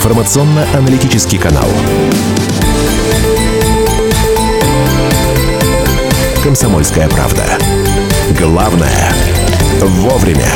информационно-аналитический канал. «Комсомольская правда». Главное – вовремя.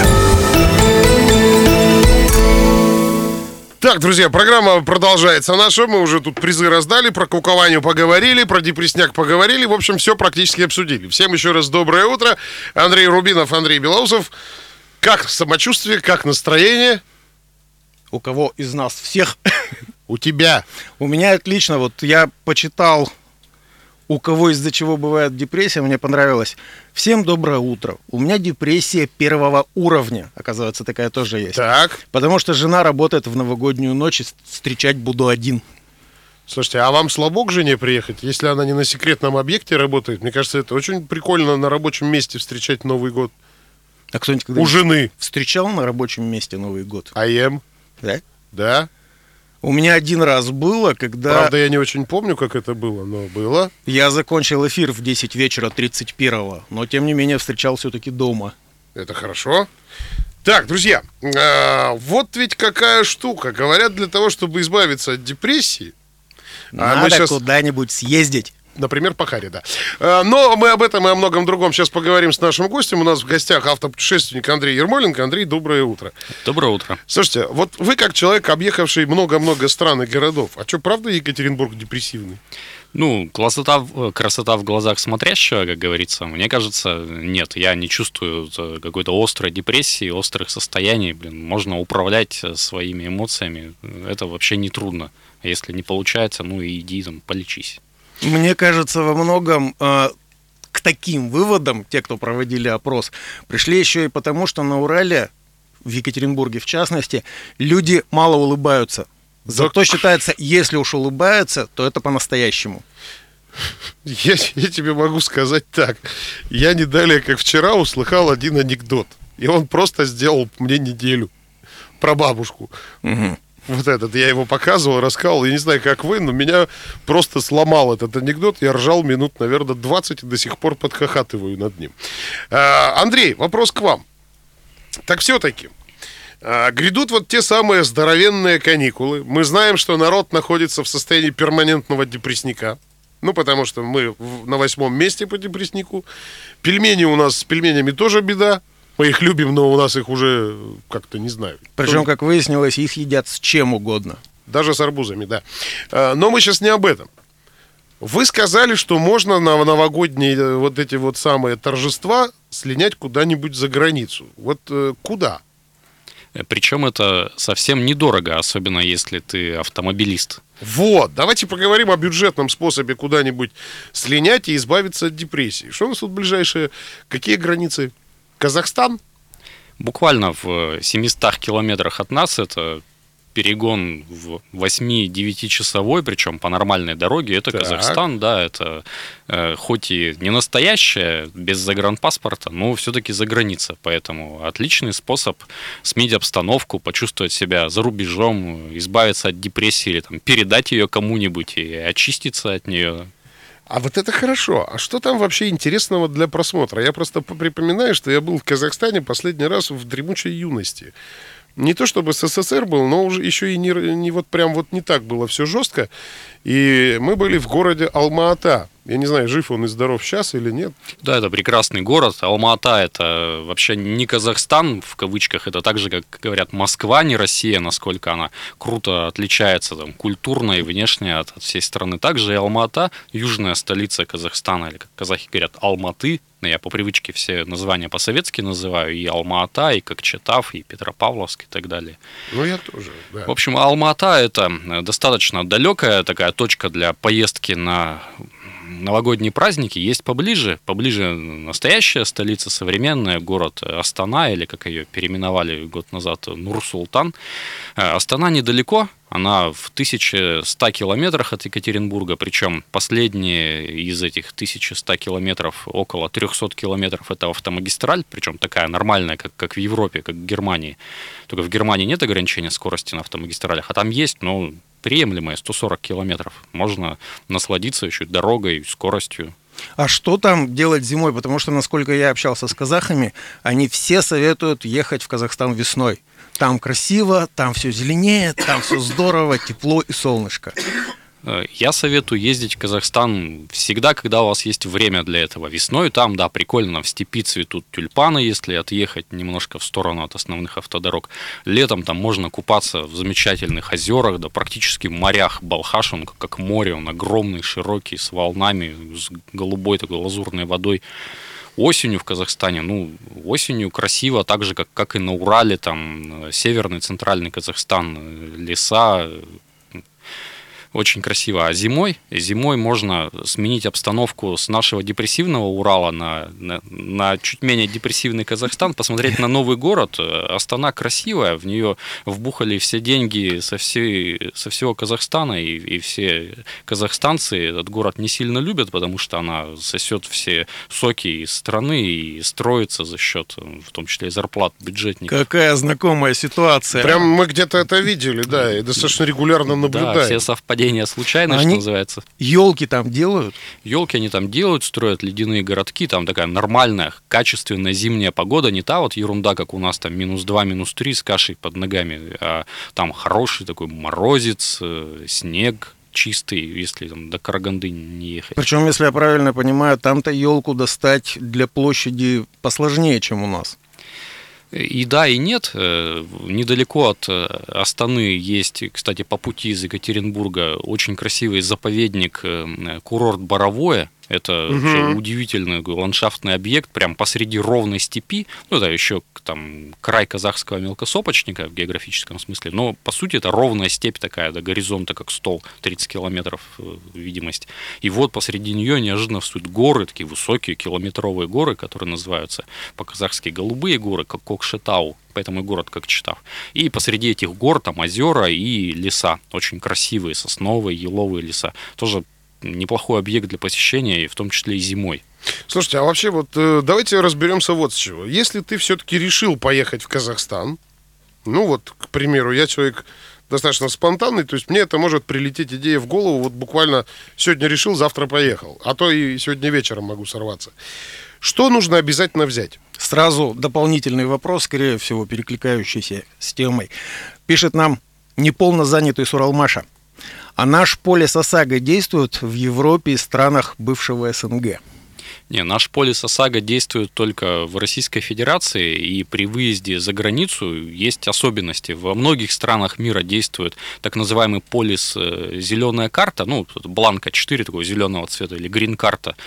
Так, друзья, программа продолжается наша. Мы уже тут призы раздали, про кукованию поговорили, про депресняк поговорили. В общем, все практически обсудили. Всем еще раз доброе утро. Андрей Рубинов, Андрей Белоусов. Как самочувствие, как настроение? У кого из нас всех? У тебя. У меня отлично. Вот я почитал, у кого из-за чего бывает депрессия, мне понравилось. Всем доброе утро. У меня депрессия первого уровня. Оказывается, такая тоже есть. Так. Потому что жена работает в новогоднюю ночь, и встречать буду один. Слушайте, а вам слабо к жене приехать, если она не на секретном объекте работает? Мне кажется, это очень прикольно на рабочем месте встречать Новый год. А кто-нибудь когда У жены. встречал на рабочем месте Новый год? Да? Да. У меня один раз было, когда... Правда, я не очень помню, как это было, но было. Я закончил эфир в 10 вечера 31-го, но тем не менее встречал все-таки дома. Это хорошо. Так, друзья, вот ведь какая штука. Говорят, для того, чтобы избавиться от депрессии... Надо мы сейчас... куда-нибудь съездить. Например, по Харе, да. Но мы об этом и о многом другом сейчас поговорим с нашим гостем. У нас в гостях автопутешественник Андрей Ермоленко. Андрей, доброе утро. Доброе утро. Слушайте, вот вы как человек, объехавший много-много стран и городов, а что, правда Екатеринбург депрессивный? Ну, красота в глазах смотрящего, как говорится. Мне кажется, нет, я не чувствую какой-то острой депрессии, острых состояний. Можно управлять своими эмоциями. Это вообще не трудно. А если не получается, ну и иди там полечись. Мне кажется, во многом к таким выводам, те, кто проводили опрос, пришли еще и потому, что на Урале, в Екатеринбурге в частности, люди мало улыбаются. Зато считается, если уж улыбаются, то это по-настоящему. Я тебе могу сказать так. Я не далее, как вчера, услыхал один анекдот. И он просто сделал мне неделю. Про бабушку. Угу. Вот этот, я его показывал, рассказывал. Я не знаю, как вы, но меня просто сломал этот анекдот. Я ржал минут, наверное, 20 и до сих пор подхохатываю над ним. Андрей, вопрос к вам. Так все-таки, грядут вот те самые здоровенные каникулы. Мы знаем, что народ находится в состоянии перманентного депрессника. Ну, потому что мы на 8-м месте по депресснику. Пельмени у нас, с пельменями тоже беда. Мы их любим, но у нас их уже как-то не знаю. Причем, как выяснилось, их едят с чем угодно. Даже с арбузами, да. Но мы сейчас не об этом. Вы сказали, что можно на новогодние вот эти вот самые торжества слинять куда-нибудь за границу. Вот куда? Причем это совсем недорого, особенно если ты автомобилист. Вот, давайте поговорим о бюджетном способе куда-нибудь слинять и избавиться от депрессии. Что у нас тут ближайшие? Какие границы? Казахстан? Буквально в 700 километрах от нас это перегон в 8-9 часовой, причем по нормальной дороге. Это так. Казахстан, да, это хоть и не настоящее, без загранпаспорта, но все-таки за граница. Поэтому отличный способ сменить обстановку, почувствовать себя за рубежом, избавиться от депрессии или там, передать ее кому-нибудь и очиститься от нее. А вот это хорошо. А что там вообще интересного для просмотра? Я просто припоминаю, что я был в Казахстане последний раз в дремучей юности. Не то чтобы СССР был, но уже еще и не вот прям вот не так было все жестко. И мы были в городе Алма-Ата. Я не знаю, жив он и здоров сейчас или нет. Да, это прекрасный город. Алма-Ата — это вообще не Казахстан, в кавычках. Это так же, как говорят, Москва, не Россия, насколько она круто отличается там, культурно и внешне от всей страны. Также и Алма-Ата — южная столица Казахстана, или, как казахи говорят, Алматы. Я по привычке все названия по-советски называю. И Алма-Ата, и Кокчетав, и Петропавловск, и так далее. Ну, я тоже, да. В общем, Алма-Ата — это достаточно далекая такая точка для поездки на новогодние праздники. Есть поближе настоящая столица, современная, город Астана, или как ее переименовали год назад, Нур-Султан. Астана недалеко, она в 1100 километрах от Екатеринбурга, причем последние из этих 1100 километров, около 300 километров, это автомагистраль, причем такая нормальная, как в Европе, как в Германии. Только в Германии нет ограничения скорости на автомагистралях, а там есть, но приемлемые 140 километров. Можно насладиться еще дорогой, скоростью. А что там делать зимой? Потому что, насколько я общался с казахами, они все советуют ехать в Казахстан весной. Там красиво, там все зеленеет, там все здорово, тепло и солнышко. Я советую ездить в Казахстан всегда, когда у вас есть время для этого. Весной там, да, прикольно, в степи цветут тюльпаны, если отъехать немножко в сторону от основных автодорог. Летом там можно купаться в замечательных озерах, да, практически в морях. Балхаш, он как море, он огромный, широкий, с волнами, с голубой такой лазурной водой. Осенью в Казахстане, осенью красиво, так же, как и на Урале, там, северный, центральный Казахстан, леса, очень красиво. А зимой можно сменить обстановку с нашего депрессивного Урала на чуть менее депрессивный Казахстан, посмотреть на новый город. Астана красивая, в нее вбухали все деньги со всего Казахстана, и все казахстанцы этот город не сильно любят, потому что она сосет все соки из страны и строится за счет, в том числе, и зарплат бюджетников. Какая знакомая ситуация. Прям мы где-то это видели, да, и достаточно регулярно наблюдаем. Да, все совпадения случайно, что называется. Елки там делают? Елки они там делают, строят ледяные городки, там такая нормальная, качественная зимняя погода, не та вот ерунда, как у нас там -2, -3 с кашей под ногами, а там хороший такой морозец, снег чистый, если там до Караганды не ехать. Причем, если я правильно понимаю, там-то елку достать для площади посложнее, чем у нас. И да, и нет. Недалеко от Астаны есть, кстати, по пути из Екатеринбурга очень красивый заповедник, курорт Боровое. Это удивительный ландшафтный объект, прям посреди ровной степи. Это еще там край казахского мелкосопочника в географическом смысле. Но по сути это ровная степь такая, до горизонта как стол, 30 километров видимость. И вот посреди нее неожиданно встают горы, такие высокие километровые горы, которые называются по-казахски голубые горы, как Кокшетау. Поэтому и город как Читав. И посреди этих гор там озера и леса. Очень красивые, сосновые, еловые леса. Тоже неплохой объект для посещения, и в том числе и зимой. Слушайте, а вообще давайте разберемся вот с чего. Если ты все-таки решил поехать в Казахстан, к примеру, я человек достаточно спонтанный, то есть мне это может прилететь идея в голову, вот буквально сегодня решил, завтра поехал, а то и сегодня вечером могу сорваться. Что нужно обязательно взять? Сразу дополнительный вопрос, скорее всего, перекликающийся с темой. Пишет нам неполно занятый Суралмаша. А наш полис ОСАГО действует в Европе и странах бывшего СНГ? Не, наш полис ОСАГО действует только в Российской Федерации, и при выезде за границу есть особенности. Во многих странах мира действует так называемый полис «Зеленая карта», бланка 4 такого зеленого цвета, или грин-карта.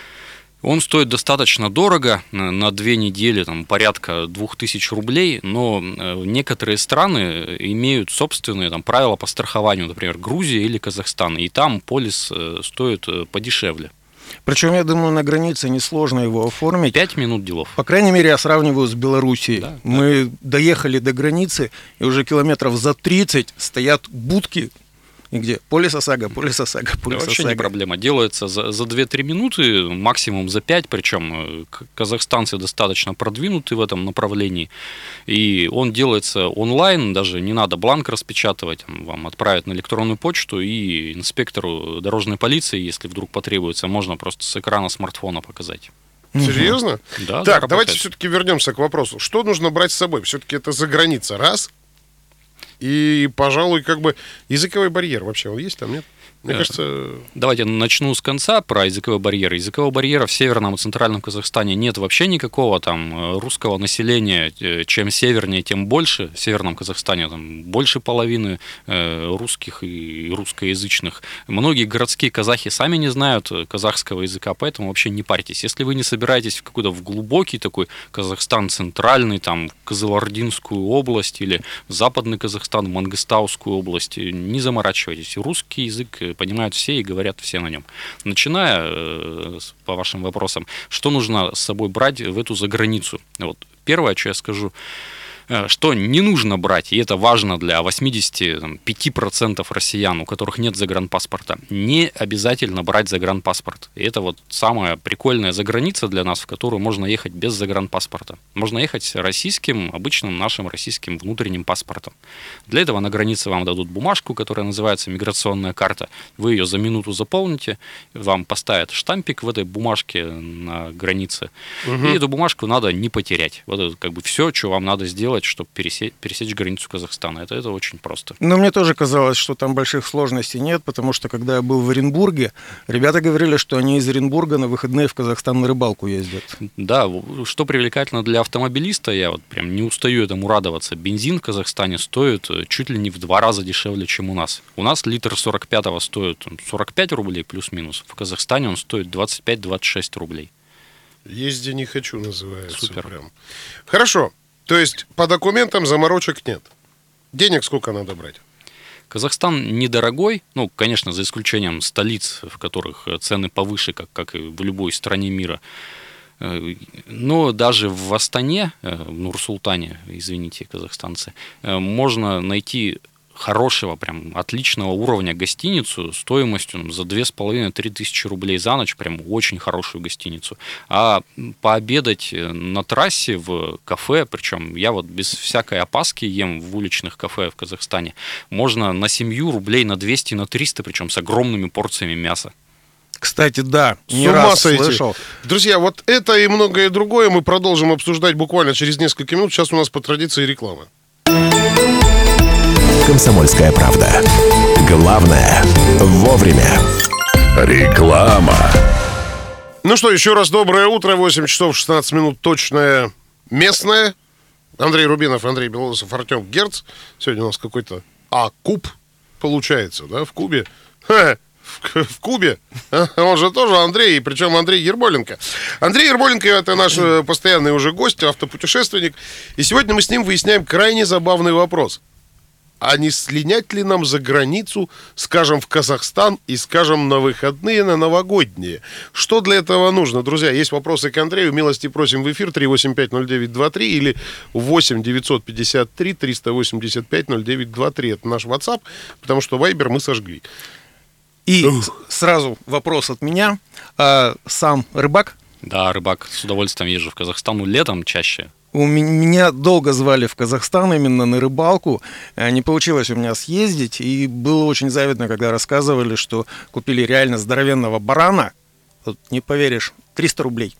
Он стоит достаточно дорого, на 2 недели, порядка 2000 рублей, но некоторые страны имеют собственные правила по страхованию, например, Грузия или Казахстан, и там полис стоит подешевле. Причем, я думаю, на границе несложно его оформить. 5 минут делов. По крайней мере, я сравниваю с Белоруссией. Да, Мы доехали до границы, и уже километров за 30 стоят будки, и где? Полис ОСАГО, полис ОСАГО, полис Вообще ОСАГО. не проблема. Делается за 2-3 минуты, максимум за 5, причем казахстанцы достаточно продвинуты в этом направлении. И он делается онлайн, даже не надо бланк распечатывать, вам отправят на электронную почту, и инспектору дорожной полиции, если вдруг потребуется, можно просто с экрана смартфона показать. Серьезно? Да, так, давайте все-таки вернемся к вопросу. Что нужно брать с собой? Все-таки это за граница, раз. И, пожалуй, языковой барьер вообще он есть там, нет? Мне кажется... Давайте начну с конца про языковой барьер. Языкового барьера в северном и центральном Казахстане нет вообще никакого. Там русского населения, чем севернее, тем больше. В северном Казахстане там больше половины русских и русскоязычных. Многие городские казахи сами не знают казахского языка, поэтому вообще не парьтесь. Если вы не собираетесь в глубокий такой Казахстан центральный, там Кызылординскую область или западный Казахстан, Мангыстаускую область, не заморачивайтесь. Русский язык понимают все и говорят все на нем. Начиная по вашим вопросам, что нужно с собой брать в эту заграницу? Первое, что я скажу, Что не нужно брать, и это важно для 85% россиян, у которых нет загранпаспорта, не обязательно брать загранпаспорт. И это вот самая прикольная заграница для нас, в которую можно ехать без загранпаспорта. Можно ехать российским, обычным нашим российским внутренним паспортом. Для этого на границе вам дадут бумажку, которая называется миграционная карта. Вы ее за минуту заполните, вам поставят штампик в этой бумажке на границе. И эту бумажку надо не потерять. Вот это как бы все, что вам надо сделать, чтобы пересечь границу Казахстана. Это очень просто. Но мне тоже казалось, что там больших сложностей нет, потому что, когда я был в Оренбурге, ребята говорили, что они из Оренбурга на выходные в Казахстан на рыбалку ездят. Да, что привлекательно для автомобилиста, я вот прям не устаю этому радоваться. Бензин в Казахстане стоит чуть ли не в 2 раза дешевле, чем у нас. У нас литр 45-го стоит 45 рублей плюс-минус. В Казахстане он стоит 25-26 рублей. Езди не хочу, называется. Супер. Прям. Хорошо. То есть по документам заморочек нет. Денег сколько надо брать? Казахстан недорогой, ну, конечно, за исключением столиц, в которых цены повыше, как и в любой стране мира. Но даже в Астане, в Нур-Султане, извините, казахстанцы, можно найти хорошего, прям отличного уровня гостиницу стоимостью за 2500-3 тысячи рублей за ночь, прям очень хорошую гостиницу. А пообедать на трассе в кафе, причем я вот без всякой опаски ем в уличных кафе в Казахстане, можно на семью рублей на 200, на 300, причем с огромными порциями мяса. Кстати, да, не С ума раз сойти. слышал. Друзья, вот это и многое другое мы продолжим обсуждать буквально через несколько минут. Сейчас у нас по традиции реклама. «Комсомольская правда». Главное – вовремя. Реклама. Ну что, еще раз доброе утро. 8 часов 16 минут точное местное. Андрей Рубинов, Андрей Белоусов, Артем Герц. Сегодня у нас какой-то куб получается, да, в Кубе. В Кубе. Он же тоже Андрей, причем Андрей Ермоленко. Андрей Ермоленко – это наш постоянный уже гость, автопутешественник. И сегодня мы с ним выясняем крайне забавный вопрос. А не слинять ли нам за границу, скажем, в Казахстан и, скажем, на выходные, на новогодние? Что для этого нужно? Друзья, есть вопросы к Андрею. Милости просим в эфир 3850923 или 8-953-385-0923. Это наш WhatsApp, потому что Viber мы сожгли. И сразу вопрос от меня. Сам рыбак? Да, рыбак, с удовольствием езжу в Казахстан, летом чаще. Меня долго звали в Казахстан именно на рыбалку. Не получилось у меня съездить. И было очень завидно, когда рассказывали, что купили реально здоровенного барана. Вот, не поверишь, 300 рублей.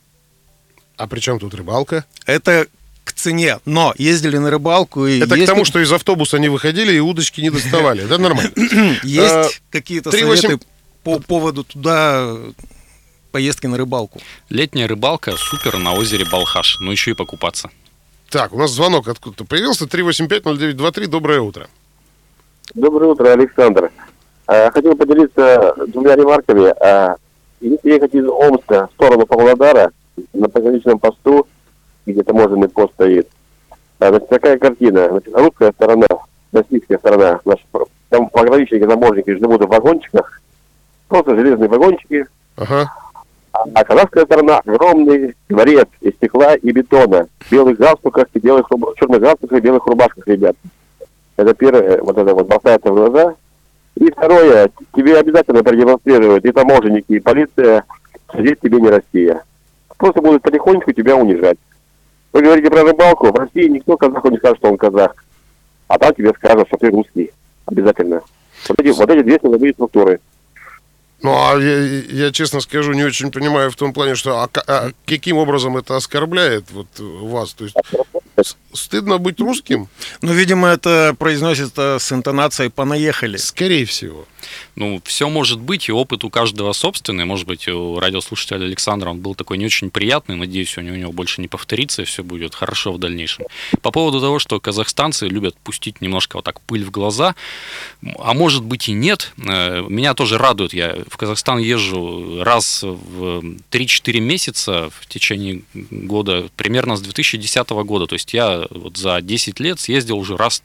А при чем тут рыбалка? Это к цене. Но ездили на рыбалку. И это к тому, что из автобуса не выходили и удочки не доставали. Да, нормально. Есть какие-то советы по поводу туда... поездки на рыбалку? Летняя рыбалка супер на озере Балхаш, но еще и покупаться. Так, у нас звонок откуда-то появился. 3850923, доброе утро. Доброе утро, Александр. Хотел поделиться двумя ремарками. Если ехать из Омска в сторону Павлодара, на пограничном посту, где таможенный пост стоит, значит, такая картина. Значит, русская сторона, российская сторона, там пограничники, таможенники живут в вагончиках, просто железные вагончики. Ага. А казахская сторона огромный дворец из стекла и бетона, в белых галстуках и черных галстуках и белых рубашках, ребят. Это первое, вот это вот бросается в глаза. И второе, тебе обязательно продемонстрируют и таможенники, и полиция, что здесь тебе не Россия. Просто будут потихонечку тебя унижать. Вы говорите про рыбалку, в России никто казаху не скажет, что он казах. А там тебе скажут, что ты русский. Обязательно. Вот эти две силовые структуры. Ну, а я честно скажу, не очень понимаю в том плане, что каким образом это оскорбляет вот вас? То есть стыдно быть русским? Ну, видимо, это произносится с интонацией «понаехали». Скорее всего. Ну, все может быть, и опыт у каждого собственный. Может быть, у радиослушателя Александра он был такой не очень приятный. Надеюсь, у него больше не повторится, и все будет хорошо в дальнейшем. По поводу того, что казахстанцы любят пустить немножко вот так пыль в глаза, а может быть и нет, меня тоже радует. Я в Казахстан езжу раз в 3-4 месяца в течение года, примерно с 2010 года. То есть я вот за 10 лет съездил уже раз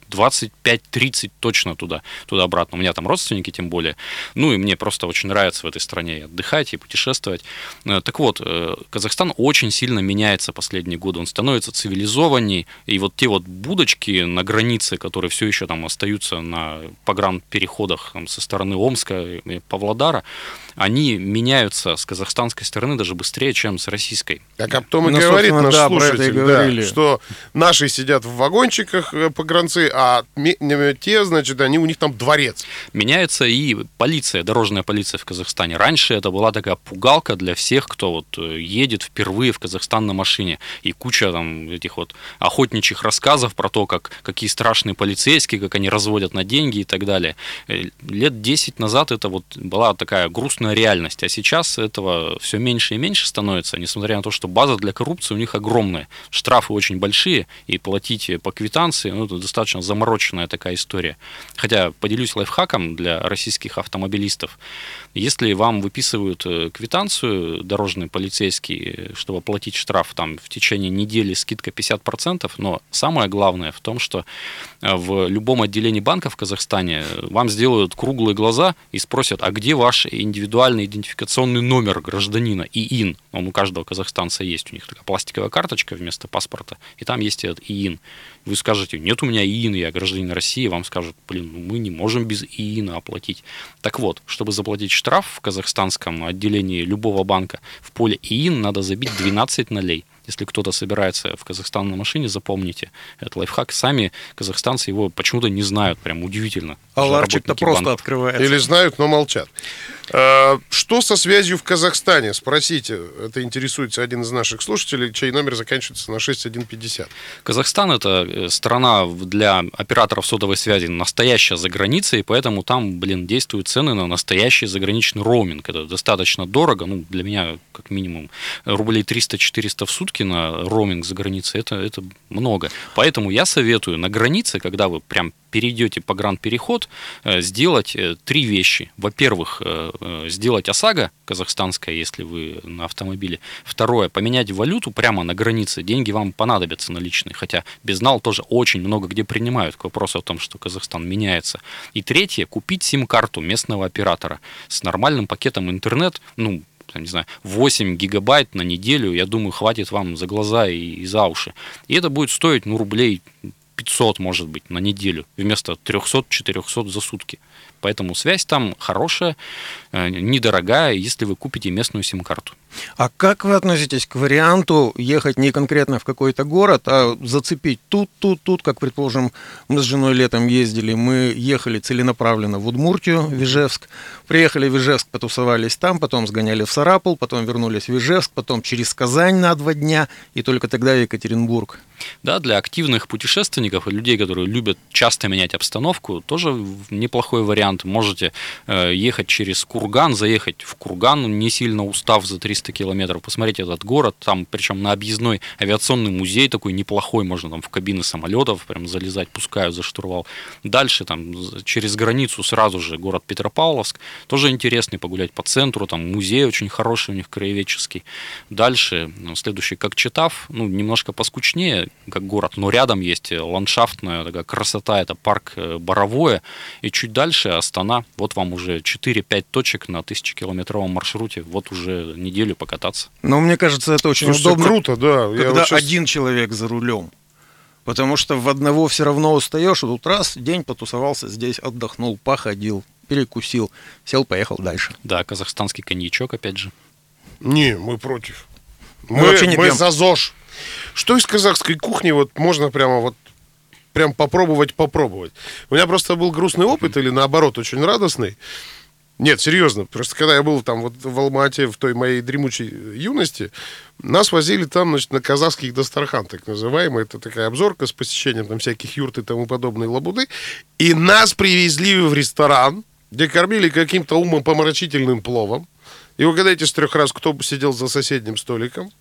25-30 точно туда-обратно. У меня там родственники тем более. Ну и мне просто очень нравится в этой стране отдыхать и путешествовать. Так вот, Казахстан очень сильно меняется последние годы. Он становится цивилизованней. И вот те вот будочки на границе, которые все еще там остаются на погранпереходах там, со стороны Омска и Павлодара, они меняются с казахстанской стороны даже быстрее, чем с российской. Так а потом и Ну, говорит наш да, про это и слушатель, говорили. что наши сидят в вагончиках погранцы, а те, значит, они у них там дворец. Меняется и полиция, дорожная полиция в Казахстане. Раньше это была такая пугалка для всех, кто вот едет впервые в Казахстан на машине. И куча там этих вот охотничьих рассказов про то, какие страшные полицейские, как они разводят на деньги и так далее. Лет 10 назад это вот была такая грустная реальность, а сейчас этого все меньше и меньше становится, несмотря на то, что база для коррупции у них огромная. Штрафы очень большие, и платить по квитанции, ну, это достаточно замороченная такая история. Хотя поделюсь лайфхаком для российских автомобилистов. Если вам выписывают квитанцию дорожный полицейский, чтобы платить штраф, там в течение недели скидка 50%, но самое главное в том, что в любом отделении банка в Казахстане вам сделают круглые глаза и спросят, а где ваш индивидуальный идентификационный номер гражданина, ИИН? Он у каждого казахстанца есть, у них такая пластиковая карточка вместо паспорта, и там есть этот ИИН. Вы скажете, нет у меня ИИН, я гражданин России, вам скажут, мы не можем без ИИНа оплатить. Так вот, чтобы заплатить штраф в казахстанском отделении любого банка, в поле ИИН надо забить 12 нолей. Если кто-то собирается в Казахстан на машине, запомните этот лайфхак. Сами казахстанцы его почему-то не знают, прям удивительно. А ларчик-то просто банков открывается. Или знают, но молчат. Что со связью в Казахстане? Спросите. Это интересуется один из наших слушателей, чей номер заканчивается на 6150. Казахстан – это страна для операторов сотовой связи настоящая за границей, поэтому там, действуют цены на настоящий заграничный роуминг. Это достаточно дорого, для меня как минимум рублей 300-400 в сутки на роуминг за границей, это много. Поэтому я советую на границе, когда вы прям перейдете погранпереход, сделать 3 вещи. Во-первых, сделать ОСАГО казахстанское, если вы на автомобиле. Второе, поменять валюту прямо на границе. Деньги вам понадобятся наличные, хотя безнал тоже очень много где принимают, к вопросу о том, что Казахстан меняется. И третье, купить сим-карту местного оператора с нормальным пакетом интернет, 8 гигабайт на неделю, я думаю, хватит вам за глаза и за уши. И это будет стоить, рублей 500, может быть, на неделю, вместо 300-400 за сутки. Поэтому связь там хорошая, недорогая, если вы купите местную сим-карту. А как вы относитесь к варианту ехать не конкретно в какой-то город, а зацепить тут, как, предположим, мы с женой летом ездили, мы ехали целенаправленно в Удмуртию, в Ижевск, приехали в Ижевск, потусовались там, потом сгоняли в Сарапул, потом вернулись в Ижевск, потом через Казань на 2 дня, и только тогда в Екатеринбург. Да, для активных путешественников и людей, которые любят часто менять обстановку, тоже неплохой вариант. Можете ехать через Курган, заехать в Курган, не сильно устав за 300 километров, посмотреть этот город, там, причем на объездной авиационный музей такой неплохой, можно там в кабины самолетов прям залезать, пускают за штурвал. Дальше там через границу сразу же город Петропавловск, тоже интересный, погулять по центру, там музей очень хороший у них краеведческий. Дальше, следующий Кокчетав, немножко поскучнее, как город, но рядом есть ландшафтная такая красота, это парк Боровое, и чуть дальше Астана, вот вам уже 4-5 точек на 1000-километровом маршруте, вот уже неделю покататься. Но мне кажется, это очень Слушайте, удобно, круто, да. когда один человек за рулем. Потому что в одного все равно устаешь, и тут раз, день потусовался здесь, отдохнул, походил, перекусил, сел, поехал дальше. Да, казахстанский коньячок, опять же. Не, мы против. Мы вообще не пьем. за ЗОЖ. Что из казахской кухни можно прям попробовать? У меня просто был грустный опыт, или наоборот, очень радостный. Нет, серьезно, просто когда я был там в Алма-Ате, в той моей дремучей юности, нас возили там, на казахских дастархан, так называемый. Это такая обзорка с посещением там всяких юрт и тому подобной лабуды. И нас привезли в ресторан, где кормили каким-то умопомрачительным пловом. И угадайте с 3 раз, кто сидел за соседним столиком?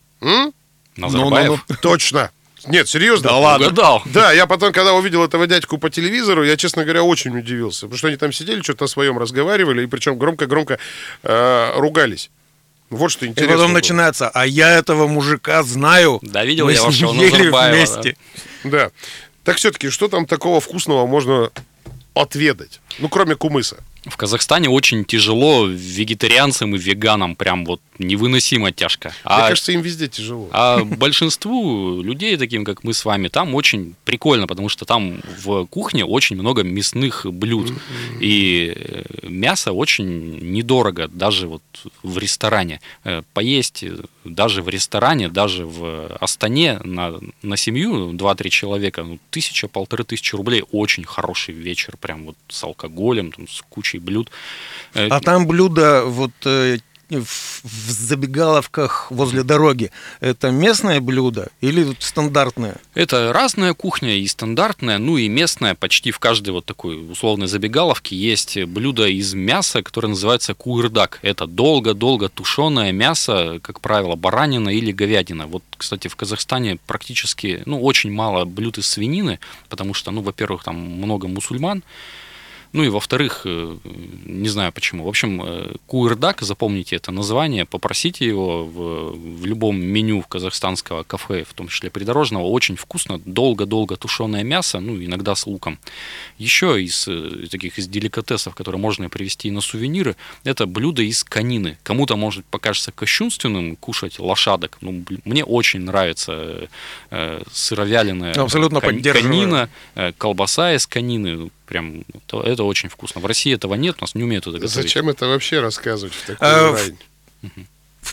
Назарбаев? Точно. Нет, серьезно. Да ладно. Угадал. Да, я потом, когда увидел этого дядьку по телевизору, я, честно говоря, очень удивился. Потому что они там сидели, что-то о своем разговаривали, и причем громко-громко ругались. Вот что И интересно. потом было. начинается, а я этого мужика знаю. Да, видел мы я с ним вашего ели Назарбаева. вместе. Да. Так все-таки, что там такого вкусного можно отведать? Ну, кроме кумыса. В Казахстане очень тяжело вегетарианцам и веганам, прям вот невыносимо тяжко. Мне кажется, им везде тяжело. А большинству людей, таким как мы с вами, там очень прикольно, потому что там в кухне очень много мясных блюд. И мясо очень недорого, даже вот в ресторане. Поесть даже в ресторане, даже в Астане на семью 2-3 человека, 1000-1500 рублей, очень хороший вечер, прям вот с алкоголем, там, с кучей блюд. А там блюда вот в забегаловках возле дороги, это местное блюдо или стандартное? Это разная кухня, и стандартная, ну и местная. Почти в каждой вот такой условной забегаловке есть блюдо из мяса, которое называется куырдак. Это долго-долго тушеное мясо, как правило, баранина или говядина. Вот, кстати, в Казахстане практически, очень мало блюд из свинины, потому что, во-первых, там много мусульман. Ну и во-вторых, не знаю почему. В общем, куырдак, запомните это название, попросите его в любом меню казахстанского кафе, в том числе придорожного. Очень вкусно, долго-долго тушеное мясо, иногда с луком. Еще из деликатесов, которые можно привезти на сувениры, это блюдо из конины. Кому-то, может, покажется кощунственным кушать лошадок. Мне очень нравится сыровяленая конина, колбаса из конины. Прям это очень вкусно. В России этого нет, у нас не умеют это готовить. Зачем это вообще рассказывать в такой рань? В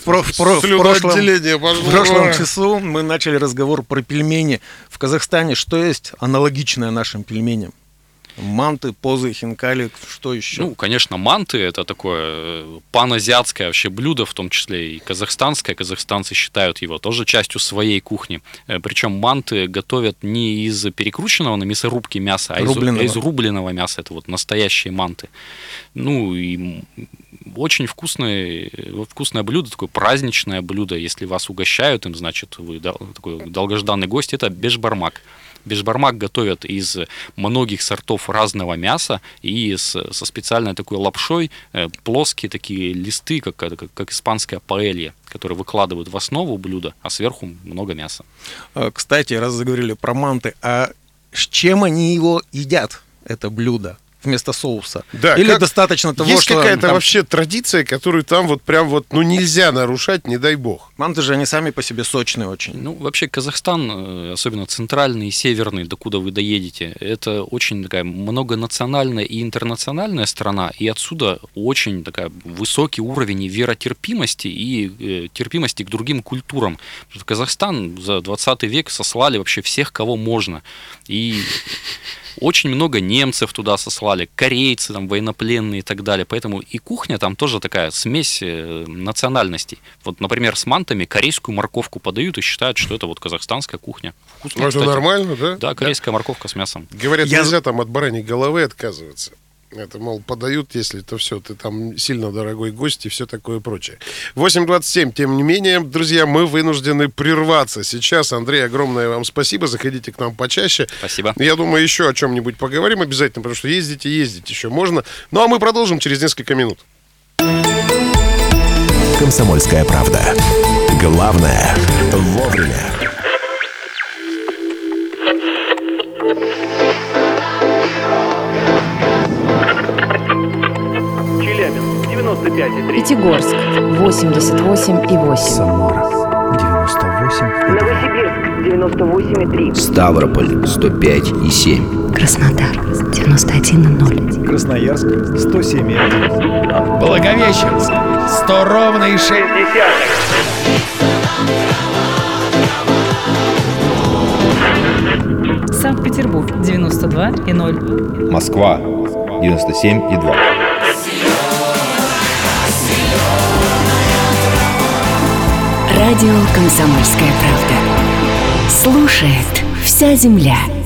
прошлом часу мы начали разговор про пельмени. В Казахстане что есть аналогичное нашим пельменям? Манты, позы, хинкали, что еще? Конечно, манты — это такое паназиатское вообще блюдо, в том числе и казахстанское. Казахстанцы считают его тоже частью своей кухни. Причем манты готовят не из перекрученного на мясорубке мяса, а из рубленого мяса. Это вот настоящие манты. И очень вкусное блюдо, такое праздничное блюдо. Если вас угощают им, значит, вы такой долгожданный гость. Это бешбармак. Бешбармак готовят из многих сортов разного мяса и со специальной такой лапшой, плоские такие листы, как испанская паэлья, которые выкладывают в основу блюда, а сверху много мяса. Кстати, раз заговорили про манты, а с чем они его едят, это блюдо? Вместо соуса. Да, или достаточно того, есть что... Есть какая-то вообще традиция, которую там нельзя нарушать, не дай бог. Манты же, они сами по себе сочные очень. Вообще Казахстан, особенно центральный и северный, докуда вы доедете, это очень такая многонациональная и интернациональная страна, и отсюда очень такая высокий уровень веротерпимости и терпимости к другим культурам. В Казахстан за 20 век сослали вообще всех, кого можно. И очень много немцев туда сослали, корейцы, там, военнопленные и так далее. Поэтому и кухня там тоже такая смесь национальностей. Вот, например, с мантами корейскую морковку подают и считают, что это вот казахстанская кухня. Вкусно, это нормально, да? Да, корейская морковка с мясом. Говорят, нельзя там от бараньей головы отказываться. Это, мол, подают, если то все, ты там сильно дорогой гость и все такое прочее. 8:27, тем не менее, друзья, мы вынуждены прерваться. Сейчас, Андрей, огромное вам спасибо, заходите к нам почаще. Спасибо. Я думаю, еще о чем-нибудь поговорим обязательно, потому что ездить еще можно. Ну, а мы продолжим через несколько минут. «Комсомольская правда». Главное – вовремя. Челябинск, 95,3. Пятигорск, 88,8. Самара, 98,2. Новосибирск, 98,3. Ставрополь, 105,7. Краснодар, 91,0. Красноярск, 107,1. Благовещенск, 100,6. Санкт-Петербург, 92,0. Москва, 97,2. Радио «Комсомольская правда». Слушает вся земля.